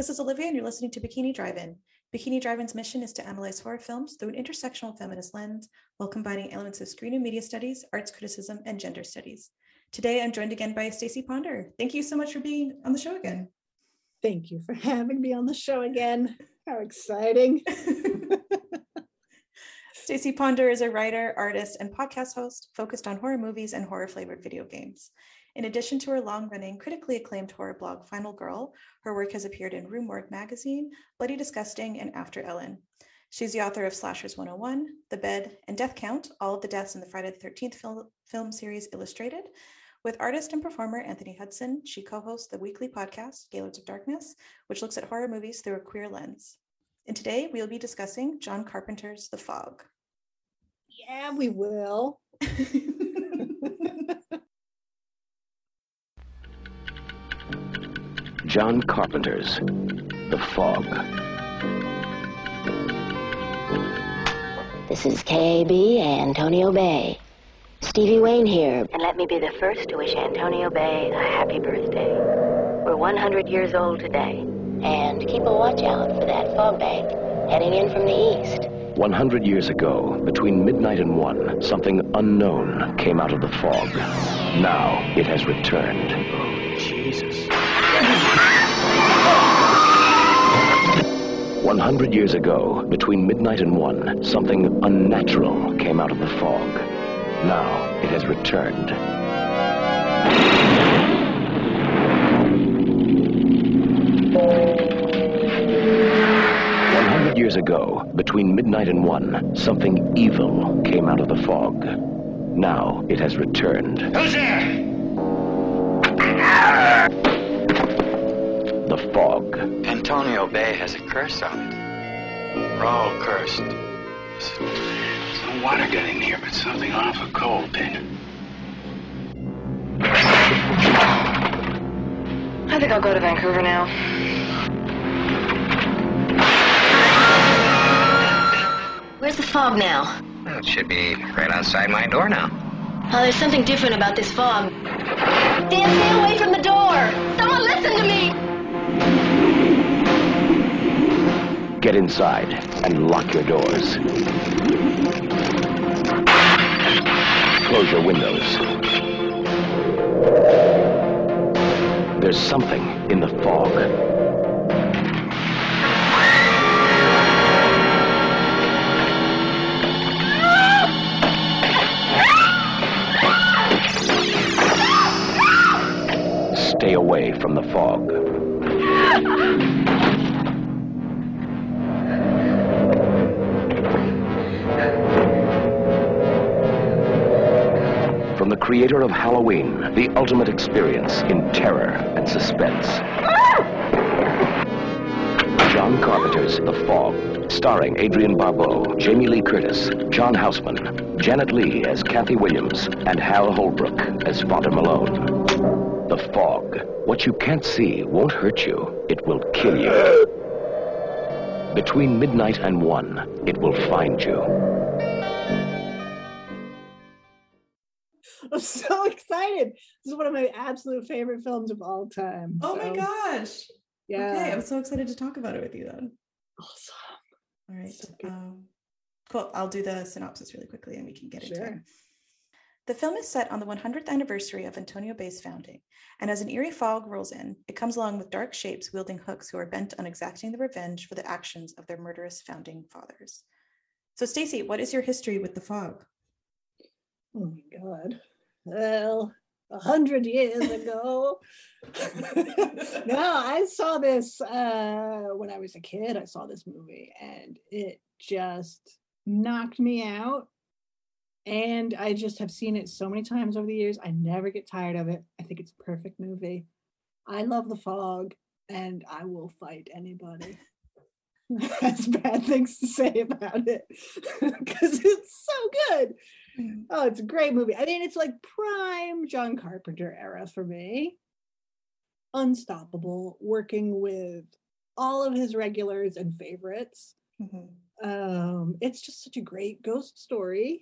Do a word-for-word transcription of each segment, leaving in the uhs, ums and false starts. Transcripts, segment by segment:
this is Olivia, and you're listening to Bikini Drive-In. Bikini Drive-In's mission is to analyze horror films through an intersectional feminist lens while combining elements of screen and media studies, arts criticism, and gender studies. Today, I'm joined again by Stacey Ponder. Thank you so much for being on the show again. Thank you for having me on the show again. How exciting. Stacey Ponder is a writer, artist, and podcast host focused on horror movies and horror-flavored video games. In addition to her long-running, critically acclaimed horror blog, Final Girl, her work has appeared in Rue Morgue magazine, Bloody Disgusting, and After Ellen. She's the author of Slashers one oh one, The Bed, and Death Count, all of the deaths in the Friday the thirteenth film, film series illustrated. With artist and performer Anthony Hudson, she co-hosts the weekly podcast, Gaylords of Darkness, which looks at horror movies through a queer lens. And today, we'll be discussing John Carpenter's The Fog. Yeah, we will. John Carpenter's The Fog. This is K A B, Antonio Bay. Stevie Wayne here, and let me be the first to wish Antonio Bay a happy birthday. We're one hundred years old today, and keep a watch out for that fog bank heading in from the east. one hundred years ago, between midnight and one, something unknown came out of the fog. Now it has returned. Oh, Jesus. one hundred years ago, between midnight and one, something unnatural came out of the fog. Now it has returned. one hundred years ago, between midnight and one, something evil came out of the fog. Now it has returned. Who's there? The fog. Antonio Bay has a curse on it. We're all cursed. There's no water getting here, but something awful cold, Dana. I think I'll go to Vancouver now. Where's the fog now? Well, it should be right outside my door now. Oh, there's something different about this fog. Dan, stay away from the door! Someone listen to me! Get inside and lock your doors. Close your windows. There's something in the fog. Stay away from the fog. From the creator of Halloween, the ultimate experience in terror and suspense. John Carpenter's The Fog, starring Adrienne Barbeau, Jamie Lee Curtis, John Houseman, Janet Leigh as Kathy Williams, and Hal Holbrook as Father Malone. The Fog. What you can't see won't hurt you. It will kill you. Between midnight and one, it will find you. I'm so excited. This is one of my absolute favorite films of all time. Oh so, my gosh. Yeah. Okay, I'm so excited to talk about it with you then. Awesome. All right. So good. um, cool. I'll do the synopsis really quickly and we can get into Sure. it. The film is set on the one hundredth anniversary of Antonio Bay's founding, and as an eerie fog rolls in, it comes along with dark shapes wielding hooks who are bent on exacting the revenge for the actions of their murderous founding fathers. So, Stacey, what is your history with the fog? Oh my God. Well, a hundred years ago. No, I saw this uh, when I was a kid. I saw this movie and it just knocked me out. And I just have seen it so many times over the years. I never get tired of it. I think it's a perfect movie. I love The Fog and I will fight anybody. That's bad things to say about it because it's so good. Oh, it's a great movie. I mean, it's like prime John Carpenter era for me. Unstoppable, working with all of his regulars and favorites. Mm-hmm. Um, it's just such a great ghost story.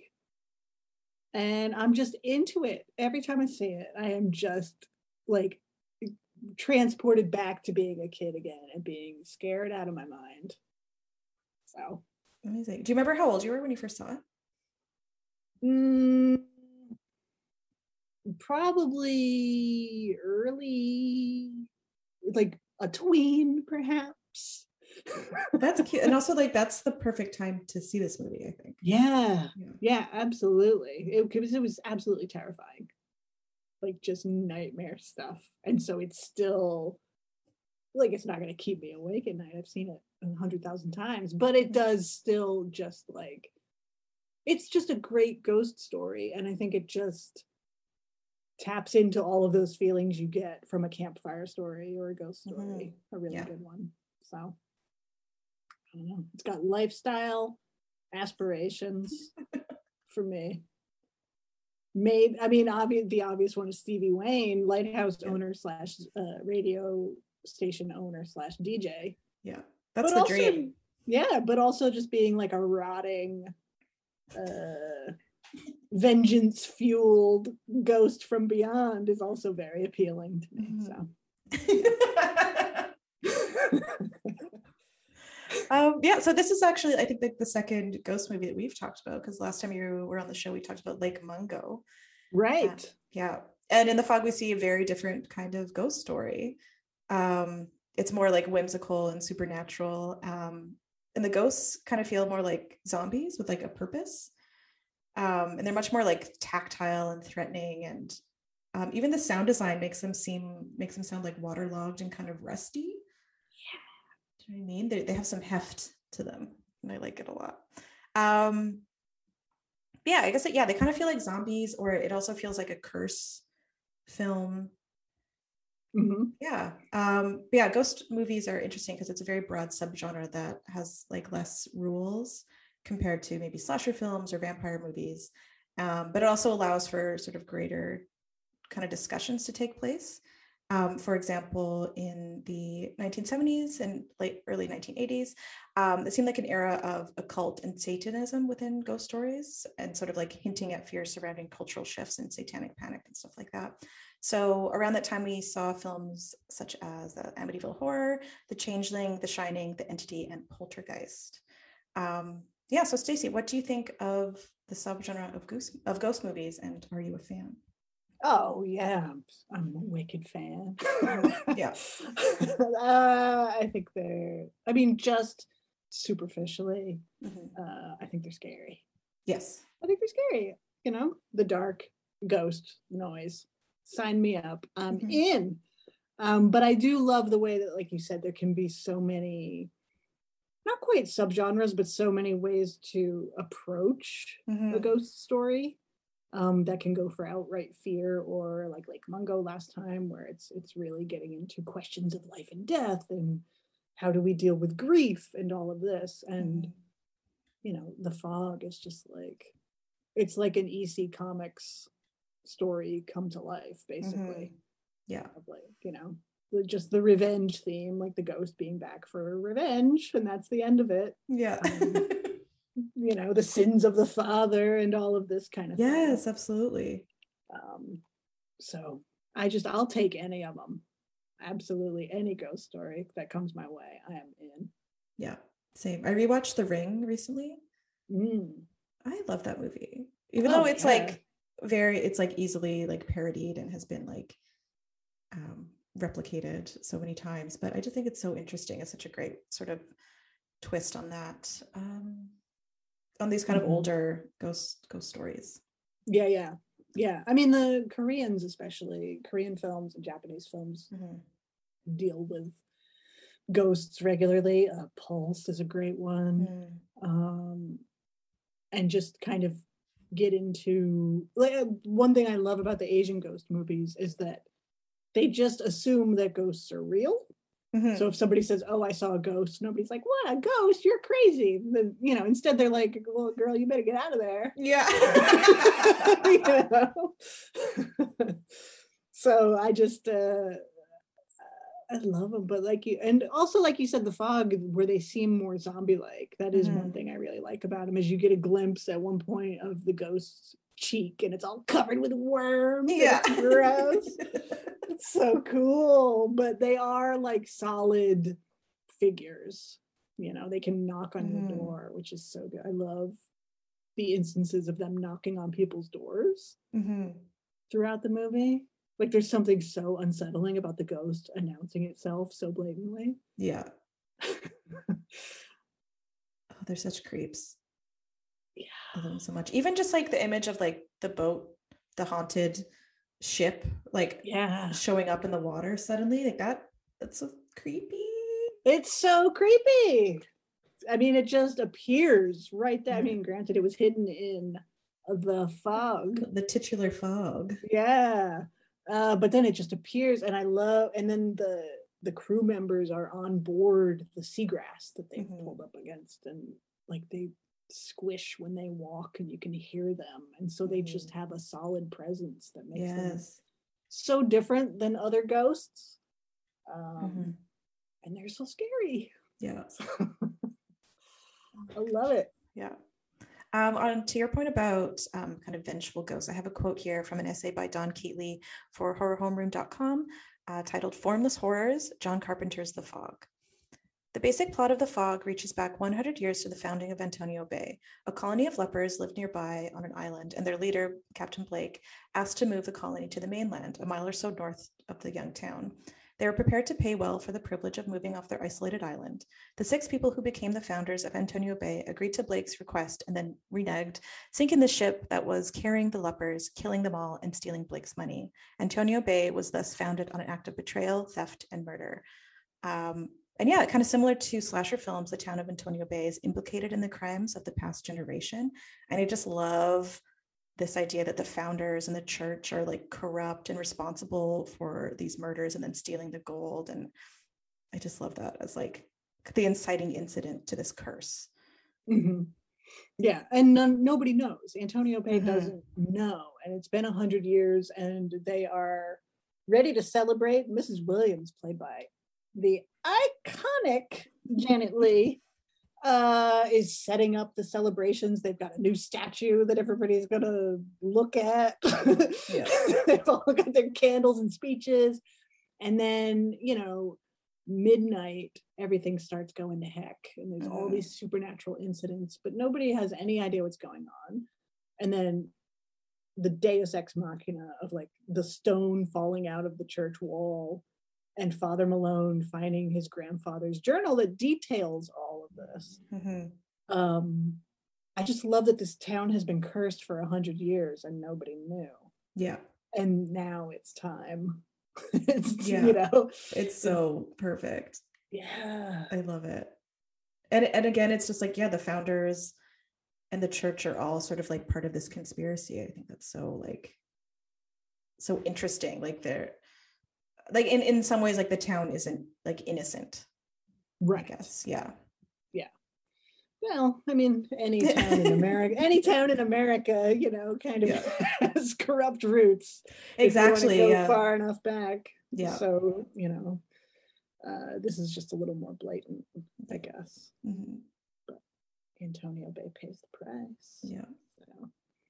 And I'm just into it. Every time I see it, I am just like transported back to being a kid again and being scared out of my mind. So amazing. Do you remember how old you were when you first saw it? Mm, probably early, like a tween, perhaps. That's cute. And also, like, that's the perfect time to see this movie, I think. Yeah, Yeah, yeah, absolutely. It, it was it was absolutely terrifying, like just nightmare stuff. And so it's still like it's not going to keep me awake at night. I've seen it a hundred thousand times, but it does still just like it's just a great ghost story, and I think it just taps into all of those feelings you get from a campfire story or a ghost story. Mm-hmm. A really yeah. good one. So I don't know. It's got lifestyle aspirations for me. Maybe I mean, obvious the obvious one is Stevie Wayne, lighthouse yeah. owner slash uh, radio station owner slash D J. Yeah, that's but the also, dream. Yeah, but also just being like a rotting, uh, vengeance fueled ghost from beyond is also very appealing to me. Mm-hmm. So. Um, yeah, so this is actually, I think, like the second ghost movie that we've talked about, because last time you were on the show, we talked about Lake Mungo. Right. Uh, yeah. And in The Fog, we see a very different kind of ghost story. Um, it's more like whimsical and supernatural. Um, and the ghosts kind of feel more like zombies with like a purpose. Um, and they're much more like tactile and threatening. And um, even the sound design makes them seem, makes them sound like waterlogged and kind of rusty. Do you know what I mean? They, they have some heft to them, and I like it a lot. Um, yeah, I guess, it, yeah, they kind of feel like zombies, or it also feels like a curse film. Mm-hmm. Yeah. Um, but yeah, ghost movies are interesting because it's a very broad subgenre that has like less rules compared to maybe slasher films or vampire movies. Um, but it also allows for sort of greater kind of discussions to take place. Um, for example, in the nineteen seventies and late early nineteen eighties, um, it seemed like an era of occult and Satanism within ghost stories, and sort of like hinting at fears surrounding cultural shifts and satanic panic and stuff like that. So around that time, we saw films such as the Amityville Horror, The Changeling, The Shining, The Entity, and Poltergeist. Um, yeah, so Stacey, what do you think of the subgenre of ghost, of ghost movies, and are you a fan? Oh yeah, I'm a wicked fan. Yeah. uh, I think they're, I mean, just superficially, mm-hmm. uh, I think they're scary. Yes. I think they're scary. You know, the dark ghost noise. Sign me up. I'm mm-hmm. in. Um, but I do love the way that, like you said, there can be so many, not quite subgenres, but so many ways to approach mm-hmm. a ghost story. Um, that can go for outright fear, or like Lake Mungo last time, where it's it's really getting into questions of life and death and how do we deal with grief and all of this. And mm-hmm. you know, The Fog is just like, it's like an E C Comics story come to life, basically. Mm-hmm. Yeah, like, you know, the, just the revenge theme, like the ghost being back for revenge, and that's the end of it. Yeah. Um, you know, the sins of the father and all of this kind of yes, thing. Yes, absolutely. Um, so I just, I'll take any of them. Absolutely. Any ghost story that comes my way, I am in. Yeah, same. I rewatched The Ring recently. Mm. I love that movie. Even oh, though it's yeah. like very, it's like easily like parodied and has been like um, replicated so many times, but I just think it's so interesting. It's such a great sort of twist on that. Um, on these kind of mm-hmm. older ghost ghost stories. Yeah, yeah. Yeah. I mean, the Koreans, especially Korean films and Japanese films mm-hmm. deal with ghosts regularly. Uh, Pulse is a great one. Mm. Um, and just kind of get into, like, one thing I love about the Asian ghost movies is that they just assume that ghosts are real. Mm-hmm. So if somebody says, oh, I saw a ghost, nobody's like, what, a ghost? You're crazy. Then, you know, instead they're like, well, girl, you better get out of there. Yeah. You know? So I just, uh, I love them. But like you, and also like you said, The Fog, where they seem more zombie-like. That is mm-hmm. one thing I really like about them, is you get a glimpse at one point of the ghosts cheek and it's all covered with worms. Yeah. It's gross. It's so cool. But they are like solid figures. You know, they can knock on Mhm. your door, which is so good. I love the instances of them knocking on people's doors Mhm. throughout the movie. Like there's something so unsettling about the ghost announcing itself so blatantly. Yeah. Oh, they're such creeps. Yeah. I love them so much. Even just like the image of like the boat, the haunted ship, like Yeah. showing up in the water suddenly, like that. That's so creepy. It's so creepy. I mean, it just appears right there. I Mhm. mean, granted, it was hidden in the fog. The titular fog. Yeah. Uh, but then it just appears, and I love, and then the the crew members are on board the seagrass that they've Mhm. pulled up against, and like they squish when they walk, and you can hear them, and so they Mhm. just have a solid presence that makes them Yes. so different than other ghosts, um, Mhm. and they're so scary. Yeah. I love it. Yeah. Um, on to your point about um, kind of vengeful ghosts, I have a quote here from an essay by Don Keatley for horror homeroom dot com uh, titled Formless Horrors, John Carpenter's The Fog. The basic plot of The Fog reaches back one hundred years to the founding of Antonio Bay. A colony of lepers lived nearby on an island, and their leader, Captain Blake, asked to move the colony to the mainland, a mile or so north of the young town. They were prepared to pay well for the privilege of moving off their isolated island. The six people who became the founders of Antonio Bay agreed to Blake's request and then reneged, sinking the ship that was carrying the lepers, killing them all, and stealing Blake's money. Antonio Bay was thus founded on an act of betrayal, theft, and murder. Um, and yeah, kind of similar to slasher films, the town of Antonio Bay is implicated in the crimes of the past generation. And I just love this idea that the founders and the church are like corrupt and responsible for these murders and then stealing the gold. And I just love that as like the inciting incident to this curse. Mm-hmm. Yeah, and none, nobody knows. Antonio Bay Mhm. doesn't know, and it's been a hundred years, and they are ready to celebrate. Missus Williams, played by the iconic Janet Leigh, uh, is setting up the celebrations. They've got a new statue that everybody's gonna look at. Yeah. They've all got their candles and speeches, and then you know, midnight, everything starts going to heck, and there's all Mhm. these supernatural incidents, but nobody has any idea what's going on. And then the Deus Ex Machina of like the stone falling out of the church wall, and Father Malone finding his grandfather's journal that details all of this. Mhm. Um, I just love that this town has been cursed for a hundred years and nobody knew. Yeah. And now it's time. It's, Yeah. you know, It's so perfect. yeah. I love it. And and again, it's just like, yeah, the founders and the church are all sort of like part of this conspiracy. I think that's so like so interesting. Like they're like in, in some ways, like the town isn't like innocent, I Right. guess. Yeah. Well, I mean, any town in America, any town in America, you know, kind of Yeah. has corrupt roots. Exactly. If you want to go Yeah. far enough back. Yeah. So, you know, uh, this is just a little more blatant, I guess. Mhm. Antonio Bay pays the price. Yeah. So.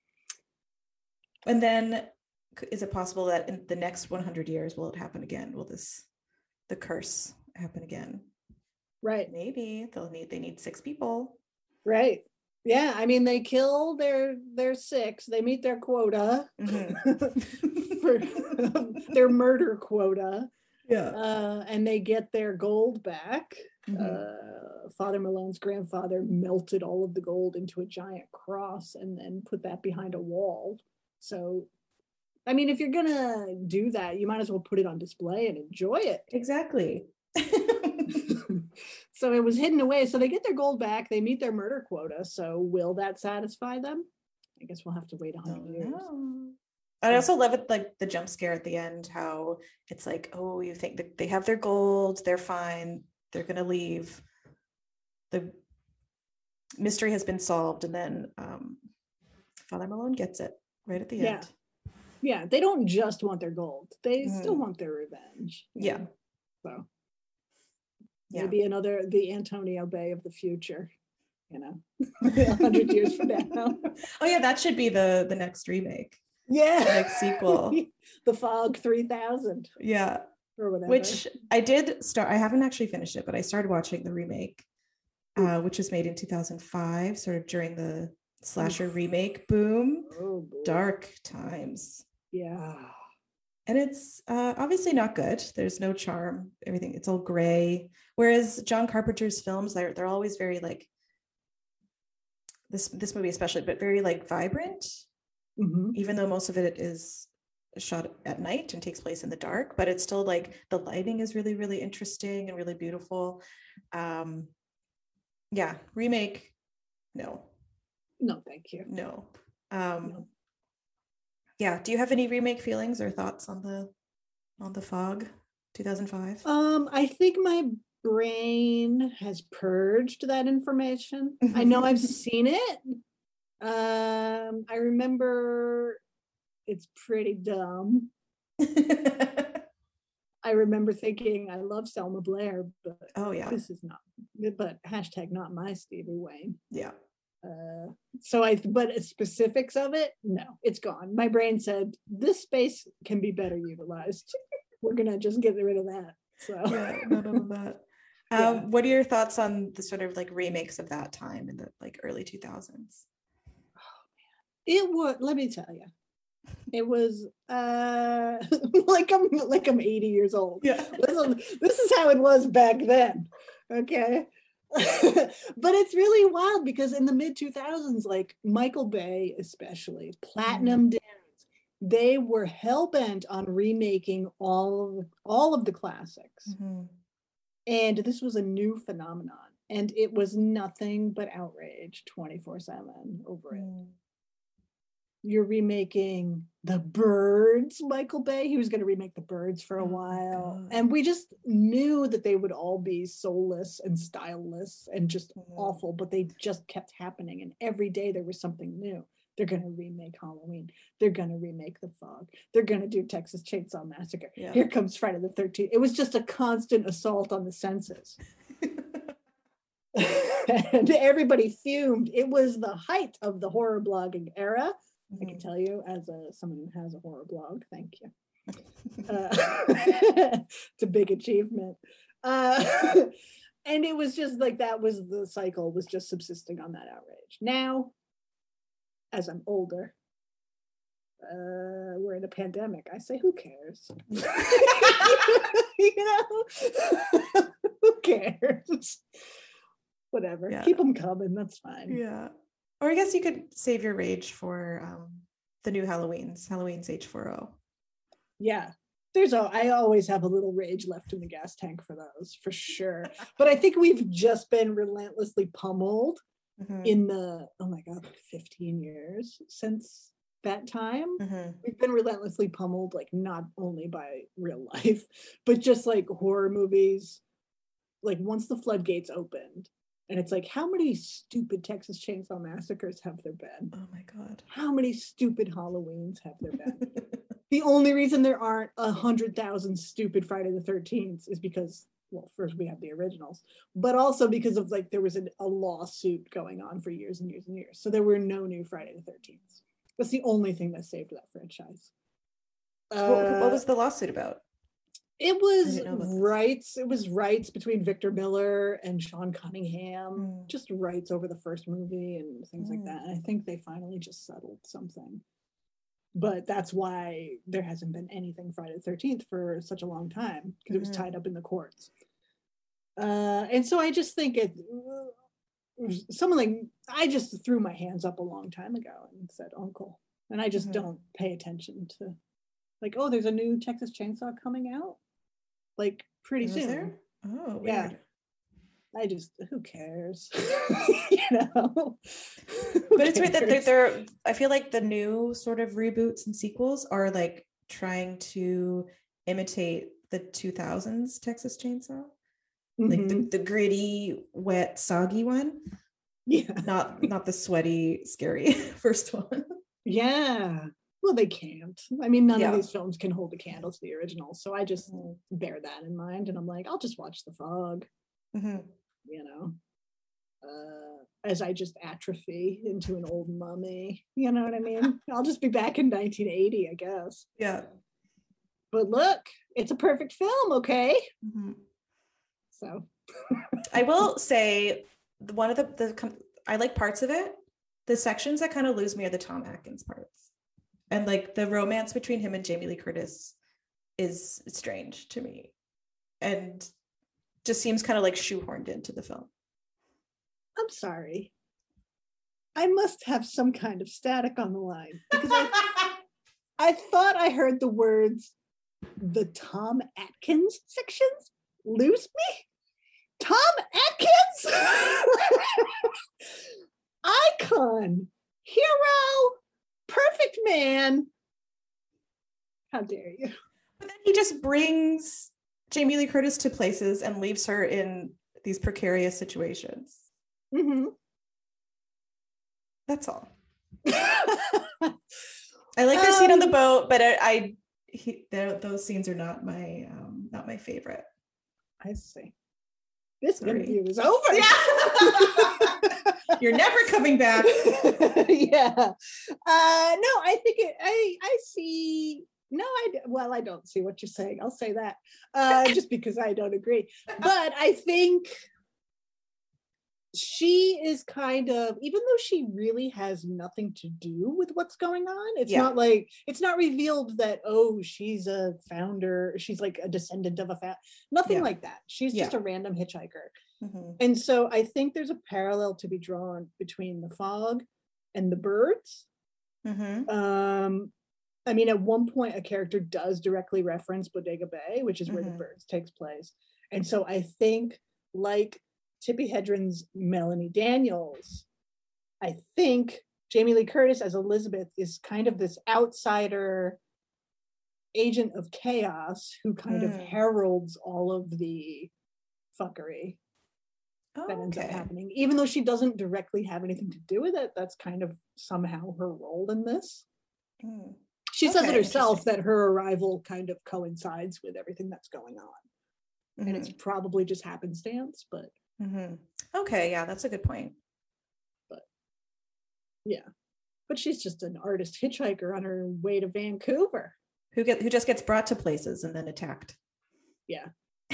And then c- is it possible that in the next one hundred years, will it happen again? Will this, the curse happen again? Right. Maybe they'll need, they need six people. Right. Yeah. I mean, they kill their their six. They meet their quota Mhm. for their murder quota, Yeah. uh, and they get their gold back. Mhm. Uh, Father Malone's grandfather melted all of the gold into a giant cross and then put that behind a wall. So, I mean, if you're gonna do that, you might as well put it on display and enjoy it. Exactly. So it was hidden away. So they get their gold back. They meet their murder quota. So will that satisfy them? I guess we'll have to wait a hundred years. No. I also love it, like the jump scare at the end, how it's like, oh, you think that they have their gold, they're fine, they're gonna leave. The mystery has been solved, and then um, Father Malone gets it right at the Yeah. end. Yeah, they don't just want their gold. They Mhm. still want their revenge. you Yeah. know? So Yeah. maybe another the Antonio Bay of the future, you know. a hundred years from now. Oh yeah, that should be the the next remake. Yeah. The next sequel. The Fog three thousand. Yeah. Or whatever. Which I did start, I haven't actually finished it, but I started watching the remake, uh, which was made in two thousand five, sort of during the slasher remake boom. Oh, boy. Dark times. Yeah. And it's uh, obviously not good. There's no charm. Everything, it's all gray. Whereas John Carpenter's films, they're they're always very like this this movie especially, but very like vibrant. Mm-hmm. Even though most of it is shot at night and takes place in the dark, but it's still like the lighting is really, really interesting and really beautiful. Um, yeah, remake, no. No, thank you. No. Um, No. Yeah, do you have any remake feelings or thoughts on the on the Fog two thousand five? Um, I think my brain has purged that information. I know I've seen it. Um, I remember it's pretty dumb. I remember thinking, I love Selma Blair, but Oh yeah, this is not, but hashtag not my Stevie Wayne. yeah. Uh, so I, but specifics of it, no, it's gone. My brain said, this space can be better utilized. We're gonna just get rid of that. So Yeah, no, none of that. Um, Yeah. What are your thoughts on the sort of like remakes of that time in the like early two thousands? it would, let me tell you, it was uh like I'm like I'm eighty years old. Yeah. This is, this is how it was back then. Okay. But it's really wild because in the mid two thousands, like Michael Bay, especially Platinum Dunes, they were hell-bent on remaking all of all of the classics. Mm-hmm. And this was a new phenomenon. And it was nothing but outrage twenty-four seven over it. You're remaking The Birds, Michael Bay. He was going to remake The Birds for a Oh my while. God. And we just knew that they would all be soulless and styleless and just Mhm. awful, but they just kept happening. And every day there was something new. They're going to remake Halloween. They're going to remake The Fog. They're going to do Texas Chainsaw Massacre. Yeah. Here comes Friday the thirteenth. It was just a constant assault on the senses. And everybody fumed. It was the height of the horror blogging era. I can tell you as a someone who has a horror blog, thank you. Uh, it's a big achievement. Uh, and it was just like that was the cycle, was just subsisting on that outrage. Now, as I'm older, uh, we're in a pandemic. I say, who cares? You know, who cares? Whatever. Yeah. Keep them coming. That's fine. Yeah. Or I guess you could save your rage for um, the new Halloweens, Halloween's H four O. Yeah. There's a, I always have a little rage left in the gas tank for those, for sure. But I think we've just been relentlessly pummeled Mm-hmm. in the, oh my God, like fifteen years since that time. Mm-hmm. We've been relentlessly pummeled, like not only by real life, but just like horror movies. Like once the floodgates opened, and it's like, how many stupid Texas Chainsaw Massacres have there been? Oh my God. How many stupid Halloweens have there been? The only reason there aren't a hundred thousand stupid Friday the thirteenth is because, well, first we have the originals, but also because of like there was a, a lawsuit going on for years and years and years. So there were no new Friday the thirteenth. That's the only thing that saved that franchise. What, what Uh, was the lawsuit about? It was didn't know about this. rights. It was rights between Victor Miller and Sean Cunningham, Mm. just rights over the first movie and things like Mm. that. And I think they finally just settled something. But that's why there hasn't been anything Friday the thirteenth for such a long time, because it was Mhm. tied up in the courts. Uh, and so I just think it, someone like, I just threw my hands up a long time ago and said, Uncle. And I just Mhm. don't pay attention to, like, oh, there's a new Texas Chainsaw coming out? Like, pretty Was soon. there? Oh, weird. Yeah. I just, who cares? You know? But it's weird that they're, they're, I feel like the new sort of reboots and sequels are like trying to imitate the two thousands Texas Chainsaw. Like Mhm. the, the gritty, wet, soggy one. Yeah. Not not the sweaty, scary first one. Yeah. Well, they can't. I mean, none Yeah. of these films can hold a candle to the original. So I just bear that in mind. And I'm like, I'll just watch The Fog, Mhm. you know? uh, as I just atrophy into an old mummy. You know what I mean? I'll just be back in nineteen eighty, I guess. Yeah. But look, it's a perfect film, okay? Mm-hmm. So I will say one of the, the I like parts of it. The sections that kind of lose me are the Tom Atkins parts. And like the romance between him and Jamie Lee Curtis is strange to me. And just seems kind of like shoehorned into the film. I'm sorry. I must have some kind of static on the line because I, I thought I heard the words the Tom Atkins sections lose me. Tom Atkins, icon, hero, perfect man. How dare you? But then he just brings Jamie Lee Curtis to places and leaves her in these precarious situations. Mm-hmm. That's all. I like their um, scene on the boat, but I, I he, those scenes are not my um, not my favorite. I see. This Sorry. interview is over. Yeah. You're never coming back. Yeah. Uh, no, I think it. I I see. No, I well, I don't see what you're saying. I'll say that uh, just because I don't agree. But I think she is kind of, even though she really has nothing to do with what's going on, it's yeah. not like, it's not revealed that, oh, she's a founder, she's like a descendant of a fa- nothing yeah. like that. She's yeah. just a random hitchhiker. Mm-hmm. And so I think there's a parallel to be drawn between The Fog and The Birds. Mm-hmm. Um, I mean, at one point, a character does directly reference Bodega Bay, which is where mm-hmm. The Birds takes place. And so I think, like Tippi Hedren's Melanie Daniels, I think Jamie Lee Curtis as Elizabeth is kind of this outsider agent of chaos who kind mm. of heralds all of the fuckery oh, that ends okay. up happening. Even though she doesn't directly have anything to do with it, that's kind of somehow her role in this. Mm. She okay, says it herself that her arrival kind of coincides with everything that's going on. Mm-hmm. And it's probably just happenstance, but mm-hmm. okay, yeah, that's a good point. But yeah, but she's just an artist hitchhiker on her way to Vancouver, who get who just gets brought to places and then attacked. Yeah,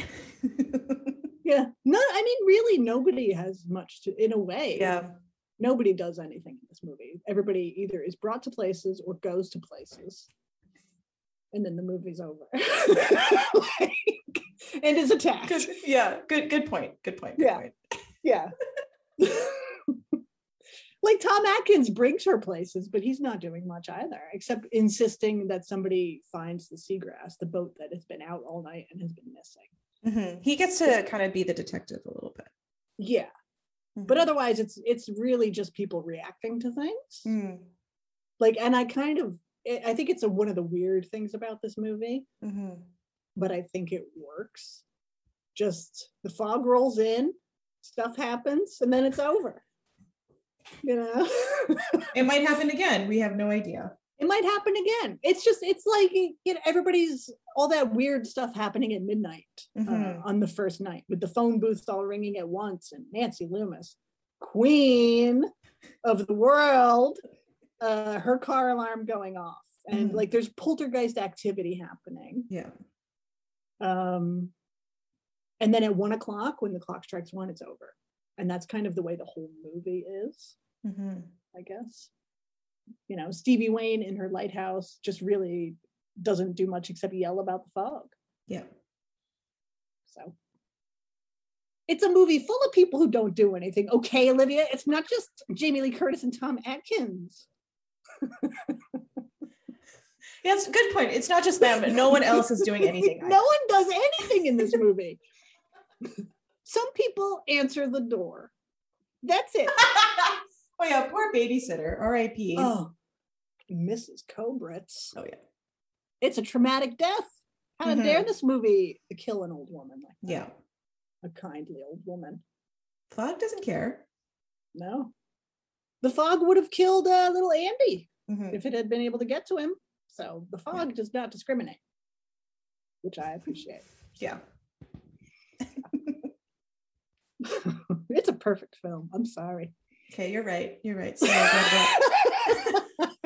yeah. No, I mean, really, nobody has much to. In a way, yeah. Nobody does anything in this movie. Everybody either is brought to places or goes to places, and then the movie's over. Like, and is attacked. Good, yeah, good good point. Good point. Good yeah. Point. Yeah. Like Tom Atkins brings her places, but he's not doing much either, except insisting that somebody finds the seagrass, the boat that has been out all night and has been missing. Mm-hmm. He gets to yeah. kind of be the detective a little bit. Yeah. Mm-hmm. But otherwise it's it's really just people reacting to things. Mm. Like, and I kind of, I think it's a, one of the weird things about this movie. Mm-hmm. But I think it works. Just the fog rolls in, stuff happens, and then it's over. You know? It might happen again. We have no idea. It might happen again. It's just, it's like, you know, everybody's, all that weird stuff happening at midnight mm-hmm. uh, on the first night with the phone booths all ringing at once and Nancy Loomis, queen of the world, uh, her car alarm going off. And mm-hmm. like there's poltergeist activity happening. Yeah. Um, and then at one o'clock, when the clock strikes one, it's over. And that's kind of the way the whole movie is, mm-hmm. I guess. You know, Stevie Wayne in her lighthouse just really doesn't do much except yell about the fog. Yeah. So it's a movie full of people who don't do anything. Okay, Olivia, it's not just Jamie Lee Curtis and Tom Atkins. Yeah, it's a good point. It's not just them. No one else is doing anything. No one does anything in this movie. Some people answer the door. That's it. Oh yeah, poor babysitter. R I P. Oh, Missus Kobritz. Oh yeah. It's a traumatic death. How mm-hmm. dare this movie kill an old woman like that? Yeah. A kindly old woman. Fog doesn't care. No. The fog would have killed uh, little Andy mm-hmm. if it had been able to get to him. So the fog yeah. does not discriminate, which I appreciate. Yeah. It's a perfect film. I'm sorry. Okay, you're right. You're right. Sorry about that.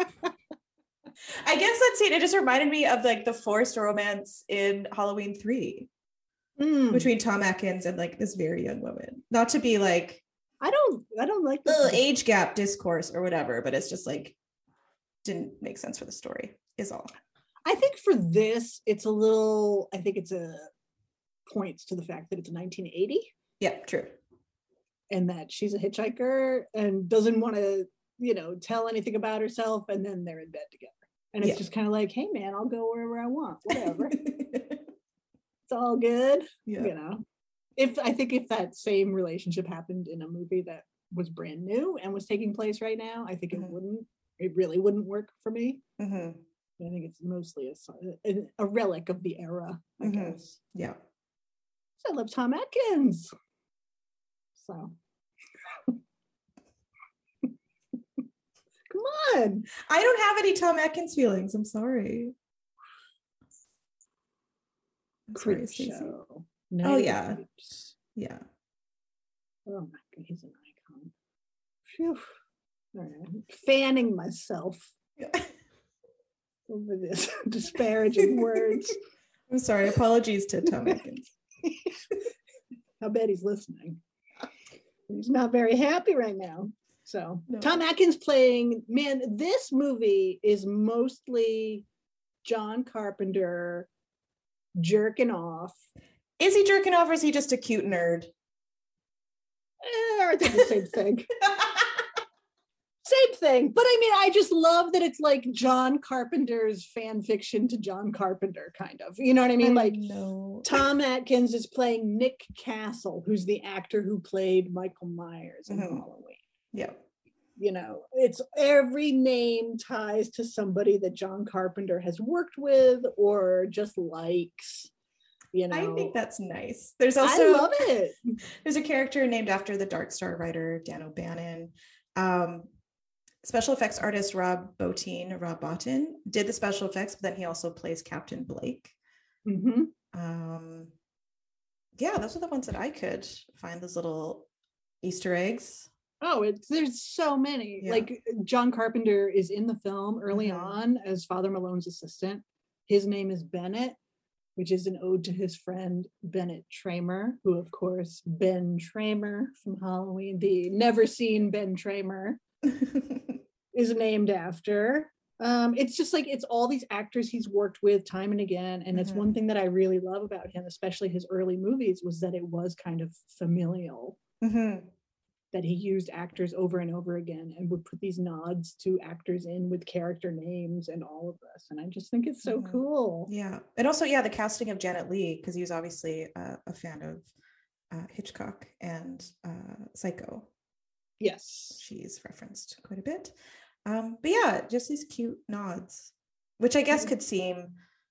I guess that scene, it just reminded me of like the forced romance in Halloween three Mm. between Tom Atkins and like this very young woman. Not to be like I don't I don't like little this. age gap discourse or whatever, but it's just like didn't make sense for the story is all. I think for this, it's a little, I think it's a points to the fact that it's nineteen eighty Yeah, true. and that she's a hitchhiker and doesn't want to, you know, tell anything about herself, and then they're in bed together. And it's Yeah. just kind of like, hey man, I'll go wherever I want, whatever. It's all good. Yeah. You know. If I think if that same relationship happened in a movie that was brand new and was taking place right now, I think it Mhm. wouldn't, it really wouldn't work for me. hmm I think it's mostly a, si- a, a relic of the era, I Mhm. guess. Yeah. So I love Tom Atkins. So come on. I don't have any Tom Atkins feelings. I'm sorry. I'm sorry, Creep Stacey. show. Night Oh, of the yeah. Creeps. Yeah. Oh my god, he's an icon. Phew. All right. Fanning myself Yeah. over this disparaging words. I'm sorry. Apologies to Tom Atkins. I bet he's listening. He's not very happy right now. So No. Tom Atkins playing, man, this movie is mostly John Carpenter jerking off. Is he jerking off or is he just a cute nerd? Eh, I think the same thing. Same thing. But I mean, I just love that it's like John Carpenter's fan fiction to John Carpenter, kind of. You know what I mean? Like no. Tom Atkins is playing Nick Castle, who's the actor who played Michael Myers in Mhm. Halloween. Yeah. You know, it's every name ties to somebody that John Carpenter has worked with or just likes. You know, I think that's nice. There's I also love it. there's a character named after the Dark Star writer Dan O'Bannon. Um, special effects artist Rob Bottin, Rob Bottin did the special effects, but then he also plays Captain Blake. Mm-hmm. Um, yeah, those are the ones that I could find, those little Easter eggs. Oh, it's there's so many. Yeah. Like John Carpenter is in the film early Mhm. on as Father Malone's assistant. His name is Bennett, which is an ode to his friend Bennett Tramer, who of course Ben Tramer from Halloween, the never seen Ben Tramer, is named after. Um, it's just like it's all these actors he's worked with time and again, and it's Mhm. one thing that I really love about him, especially his early movies, was that it was kind of familial. Mhm. That he used actors over and over again and would put these nods to actors in with character names and all of this. And I just think it's so Mhm. cool. Yeah, and also yeah, the casting of Janet Leigh, because he was obviously uh, a fan of uh, Hitchcock and uh, Psycho. Yes. She's referenced quite a bit. Um, but yeah, just these cute nods, which I guess could seem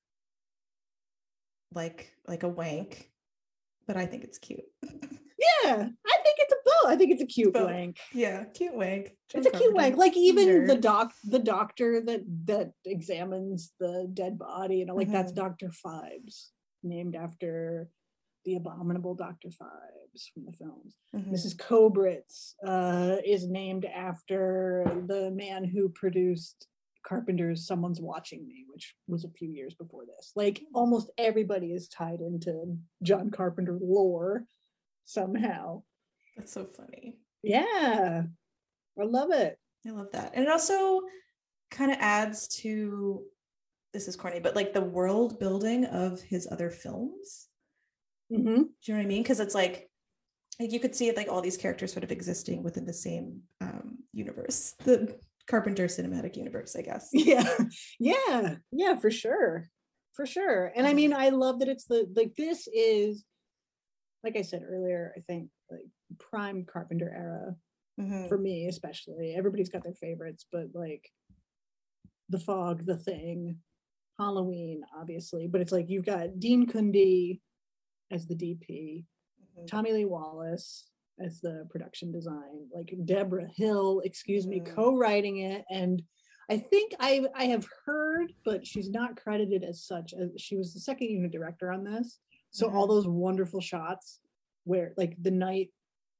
like like a wank, but I think it's cute. Yeah, I think it's a bow. I think it's a cute Both. wank. Yeah, cute wank. John It's a cute Carpenter. wank. Like even Nerd. the doc, the doctor that that examines the dead body, you know, like that's Mhm. Doctor Phibes, named after the abominable Doctor Phibes from the films. Mhm. Missus Cobritz uh, is named after the man who produced Carpenter's Someone's Watching Me, which was a few years before this. Like almost everybody is tied into John Carpenter lore somehow. That's so funny. Yeah, I love it. I love that. And it also kind of adds to, this is corny, but like the world building of his other films. Mm-hmm. Do you know what I mean? Because it's like, like you could see it like all these characters sort of existing within the same um, universe, the Carpenter cinematic universe, I guess. Yeah, yeah, yeah, for sure, for sure. And I mean, I love that it's the like this is, like I said earlier, I think like prime Carpenter era Mhm. for me, especially. Everybody's got their favorites, but like The Fog, The Thing, Halloween, obviously. But it's like you've got Dean Cundey as the D P, Mhm. Tommy Lee Wallace as the production design, like Deborah Hill, excuse me, Mhm. co-writing it. And I think I I have heard, but she's not credited as such. As she was the second unit director on this. So all Mhm. those wonderful shots where like the night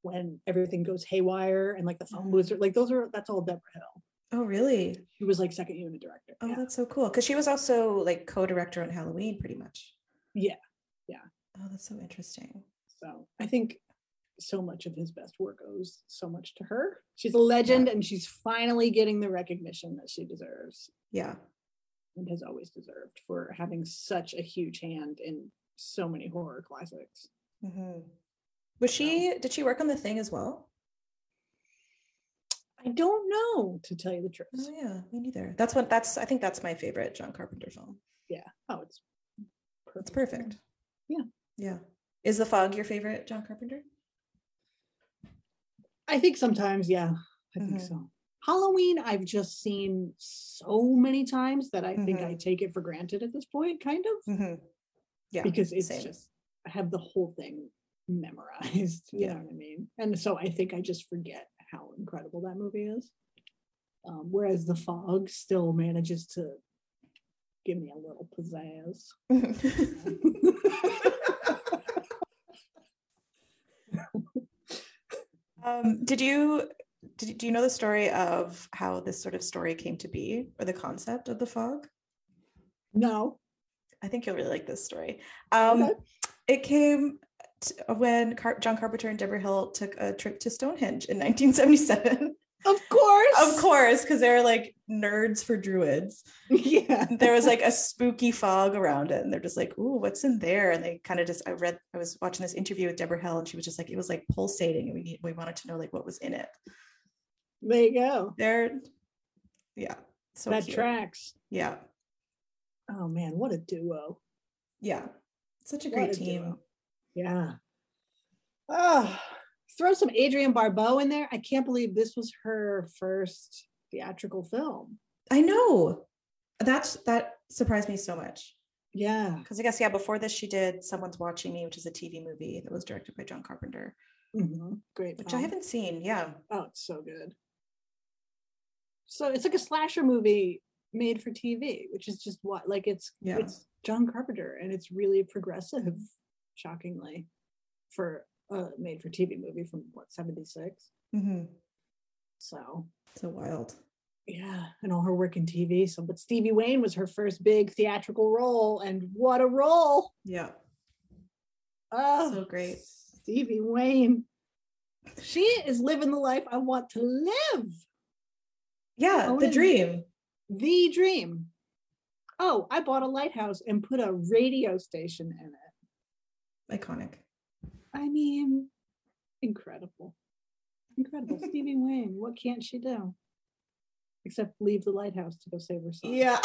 when everything goes haywire and like the phone booths are like those are that's all Deborah Hill. Oh, really? She was like second unit director. Oh, yeah. that's so cool. Because she was also like co-director on Halloween, pretty much. Yeah, yeah. Oh, that's so interesting. So I think so much of his best work owes so much to her. She's a legend, yeah. and she's finally getting the recognition that she deserves. Yeah. And has always deserved for having such a huge hand in so many horror classics. Mm-hmm. Was she, so. Did she work on The Thing as well? I don't know, to tell you the truth. Oh yeah, me neither. That's what, that's, I think that's my favorite John Carpenter film. Yeah. Oh, it's perfect. It's perfect. Yeah. Yeah. Is The Fog your favorite John Carpenter? I think sometimes, yeah, I mm-hmm. think so. Halloween, I've just seen so many times that I mm-hmm. think I take it for granted at this point, kind of. Mm-hmm. Yeah, because it's same. just, I have the whole thing memorized, you yeah. know what I mean? And so I think I just forget how incredible that movie is. Um, whereas The Fog still manages to give me a little pizzazz. um, did you did, do you know the story of how this sort of story came to be, or the concept of The Fog? No. I think you'll really like this story. Um, okay. It came t- when Car- John Carpenter and Deborah Hill took a trip to Stonehenge in nineteen seventy-seven. Of course. Of course, because they're like nerds for druids. Yeah. There was like a spooky fog around it, and they're just like, ooh, what's in there? And they kind of just, I read, I was watching this interview with Deborah Hill, and she was just like, it was like pulsating, and we need, we wanted to know like what was in it. There you go. They're, yeah. So that cute. Tracks. Yeah. Oh man, what a duo. Yeah. Such a great a team. Duo. Yeah. Oh, throw some Adrienne Barbeau in there. I can't believe this was her first theatrical film. I know. That's that surprised me so much. Yeah. Because I guess, yeah, before this, she did Someone's Watching Me, which is a T V movie that was directed by John Carpenter. Mm-hmm. Great. Which film. I haven't seen. Yeah. Oh, it's so good. So it's like a slasher movie made for T V, which is just what, like it's yeah. it's John Carpenter, and it's really progressive, shockingly, for a made for T V movie from what, seventy-six. Mm-hmm. So so wild. Yeah, and all her work in T V. So, but Stevie Wayne was her first big theatrical role, and what a role! Yeah. Oh, so great. Stevie Wayne. She is living the life I want to live. Yeah, oh, the dream. The dream. Oh, I bought a lighthouse and put a radio station in it. Iconic. I mean, incredible. Incredible. Stevie Wayne, what can't she do? Except leave the lighthouse to go save her son. Yeah.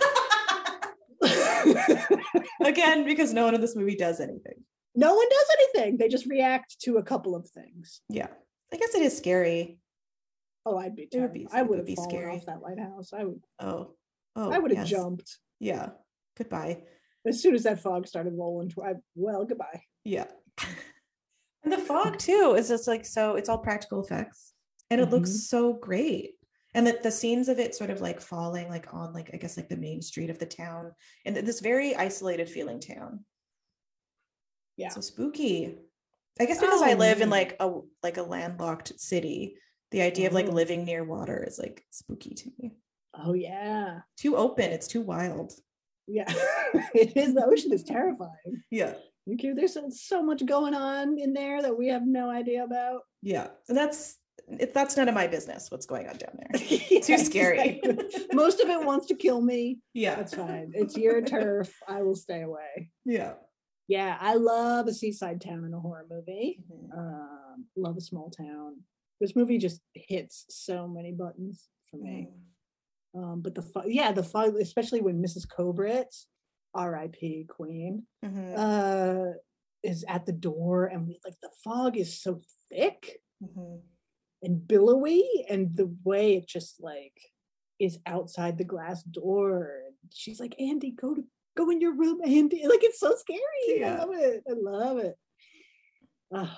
Again, because no one in this movie does anything. No one does anything. They just react to a couple of things. Yeah. I guess it is scary. Oh, I'd be terrified. Be, I would have be fallen scary. Off that lighthouse. I would. Oh. Oh. I would have yes. jumped. Yeah. Goodbye. As soon as that fog started rolling, I, well, goodbye. Yeah. And the fog too is just like, so it's all practical effects, and it mm-hmm. looks so great. And that the scenes of it sort of like falling like on like, I guess like the main street of the town, and this very isolated feeling town. Yeah. So spooky. I guess because oh, I live in like a like a landlocked city, the idea oh. of like living near water is like spooky to me. Oh yeah. Too open. It's too wild. Yeah. It is. The ocean is terrifying. Yeah. There's so much going on in there that we have no idea about. Yeah. And that's it, that's none of my business what's going on down there. Yeah, too scary. Exactly. Most of it wants to kill me. Yeah. That's fine. It's your turf. I will stay away. Yeah. Yeah, I love a seaside town in a horror movie. Mm-hmm. Um, love a small town. This movie just hits so many buttons for me. Mm. Um, but the fog, yeah, the fog, especially when Missus Cobritz, R I P Queen, mm-hmm. uh, is at the door, and we like the fog is so thick mm-hmm. and billowy, and the way it just like is outside the glass door. And she's like, Andy, go to. Go in your room, Andy. Like, it's so scary. Yeah. I love it. I love it. Oh.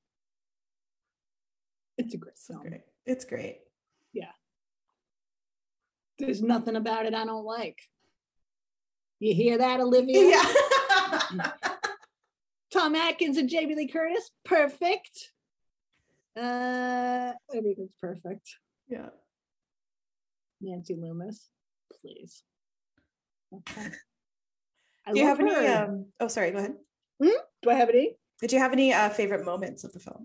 It's a great it's film. Great. It's great. Yeah. There's nothing about it I don't like. You hear that, Olivia? Yeah. Tom Atkins and Jamie Lee Curtis, perfect. Uh, I think it's perfect. Yeah. Nancy Loomis, please. Okay. I Do you love have any? her. Um, oh, sorry. Go ahead. Hmm? Do I have any? Did you have any uh, favorite moments of the film?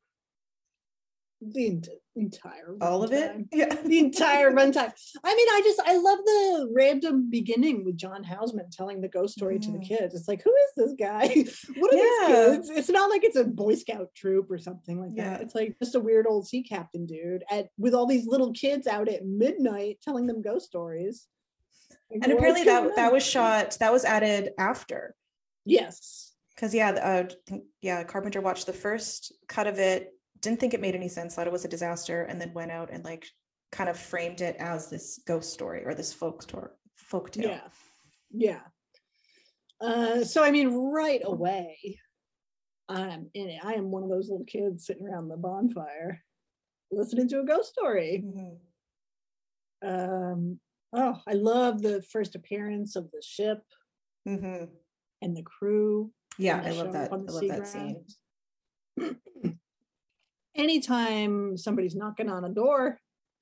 The ent- entire All of it? runtime. Yeah. The entire runtime. I mean, I just I love the random beginning with John Houseman telling the ghost story to the Mm. kids. It's like, who is this guy? What are Yeah. these kids? It's not like it's a Boy Scout troop or something like Yeah. that. It's like just a weird old sea captain dude at with all these little kids out at midnight telling them ghost stories. Like, And what's apparently going that that on? was shot. That was added after. Yes. Because yeah, uh, yeah, Carpenter watched the first cut of it, didn't think it made any sense, thought it was a disaster, and then went out and like kind of framed it as this ghost story or this folk story, folk tale. Yeah. Yeah. Uh, so I mean, right away, I'm in it. I am one of those little kids sitting around the bonfire, listening to a ghost story. Mhm. Um, oh, I love the first appearance of the ship Mhm. and the crew. Yeah, when I they love show that. up on I the love that Seaground. scene. Anytime somebody's knocking on a door,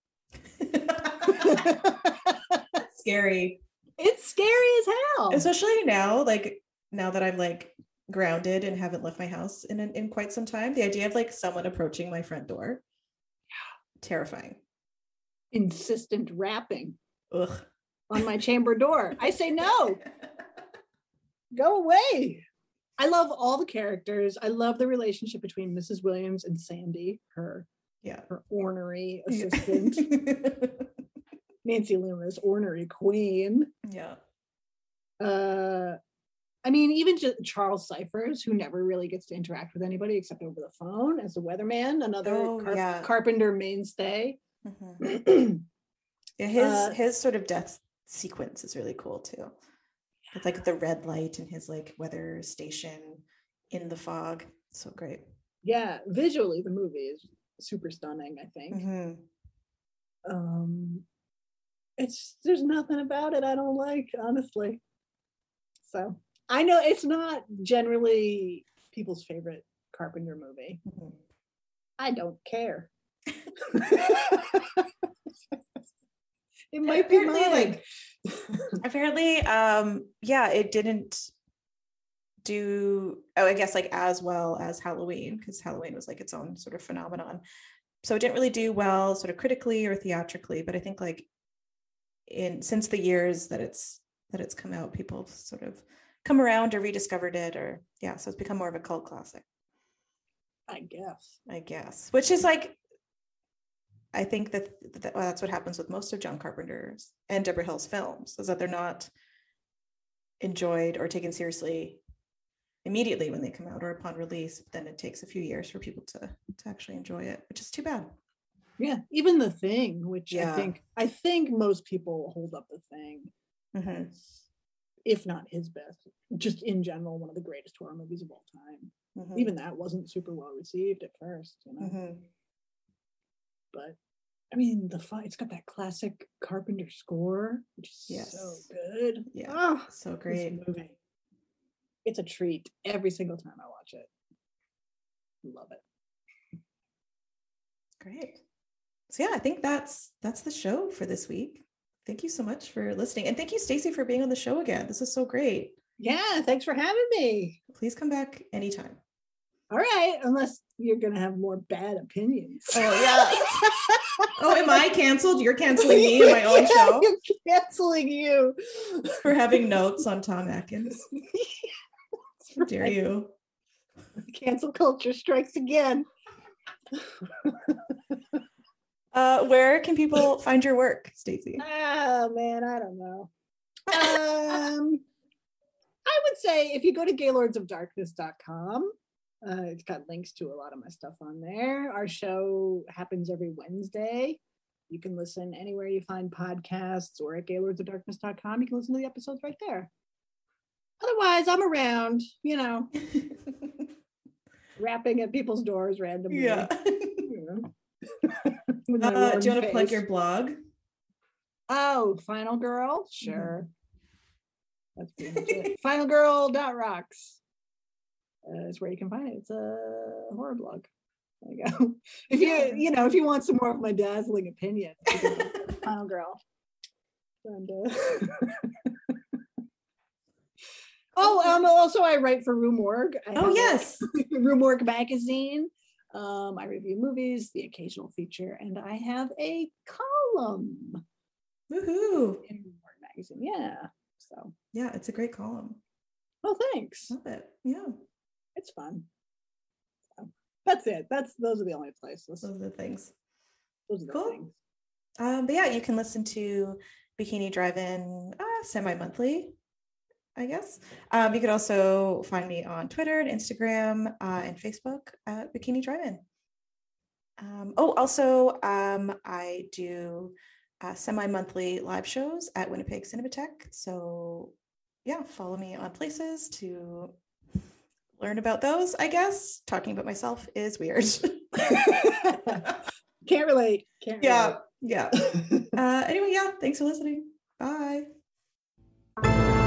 Scary. it's scary as hell. Especially now, like now that I'm like grounded and haven't left my house in in quite some time. The idea of like someone approaching my front door, terrifying. Insistent rapping Ugh. on my chamber door. I say no. Go away. I love all the characters. I love the relationship between Missus Williams and Sandy, her Yeah. her ornery assistant. Nancy Loomis, ornery queen. Yeah. Uh, I mean, even just Charles Cyphers, who never really gets to interact with anybody except over the phone as a weatherman, another Oh, Car- yeah. Carpenter mainstay. Mhm. Yeah, his Uh, his sort of death sequence is really cool too. With like the red light and his like weather station in the fog. So great. Yeah, visually the movie is super stunning, I think. Mhm. Um, it's there's nothing about it I don't like, honestly. So I know it's not generally people's favorite Carpenter movie. Mhm. I don't care. It might be Apparently, mine. like, Apparently, um, yeah, it didn't do, oh, I guess like as well as Halloween, because Halloween was like its own sort of phenomenon. So it didn't really do well sort of critically or theatrically, but I think like in since the years that it's that it's come out, people have sort of come around or rediscovered it, or yeah, so it's become more of a cult classic, I guess. I guess, which is like, I think that, that well, that's what happens with most of John Carpenter's and Deborah Hill's films, is that they're not enjoyed or taken seriously immediately when they come out or upon release. But then it takes a few years for people to to actually enjoy it, which is too bad. Yeah, even The Thing, which Yeah. I think I think most people hold up The Thing, Mhm. as, if not his best, just in general, one of the greatest horror movies of all time. Mhm. Even that wasn't super well received at first, you know. Mhm. But I mean, the fi- it's got that classic Carpenter score, which is Yes. so good. Yeah, Ah, so this great. movie. It's a treat every single time I watch it. Love it. Great. So yeah, I think that's that's the show for this week. Thank you so much for listening, and thank you, Stacey, for being on the show again. This is so great. Yeah, thanks for having me. Please come back anytime. All right, unless you're gonna have more bad opinions. Oh yeah. Oh, am I canceled? You're canceling me in my own Yeah, show you're canceling you for having notes on Tom Atkins. How dare you? Cancel culture strikes again. Uh, where can people find your work, Stacey? Oh man, I don't know. Um, I would say if you go to gaylords of darkness dot com, uh, it's got links to a lot of my stuff on there. Our show happens every Wednesday. You can listen anywhere you find podcasts, or at gaylords of darkness dot com. You can listen to the episodes right there. Otherwise, I'm around, you know, rapping at people's doors randomly. Yeah. You know. With my Uh, warm do you want to plug face. your blog? Oh, Final Girl? Sure. That's pretty much it. Final Girl dot rocks uh, is where you can find it. It's a horror blog. There you go. If you, you know, if you want some more of my dazzling opinion, Final Girl. And, uh... oh, um, also I write for Rue Morgue. I oh yes, Rue Morgue magazine. Um, I review movies, the occasional feature, and I have a column. Woohoo! In Rue Morgue magazine, yeah. So yeah, it's a great column. Oh, thanks. Love it. Yeah, it's fun. So, that's it. That's those are the only places. Those are the things. Those are the cool. things. Um, but yeah, you can listen to Bikini Drive-In uh, semi-monthly, I guess. Um, you could also find me on Twitter and Instagram uh, and Facebook at Bikini Drive-In. Um, oh, also, um, I do uh, semi-monthly live shows at Winnipeg Cinematheque. So yeah, follow me on places to learn about those, I guess. Talking about myself is weird. Can't relate. Can't yeah, relate. yeah. uh, anyway, yeah, thanks for listening. Bye.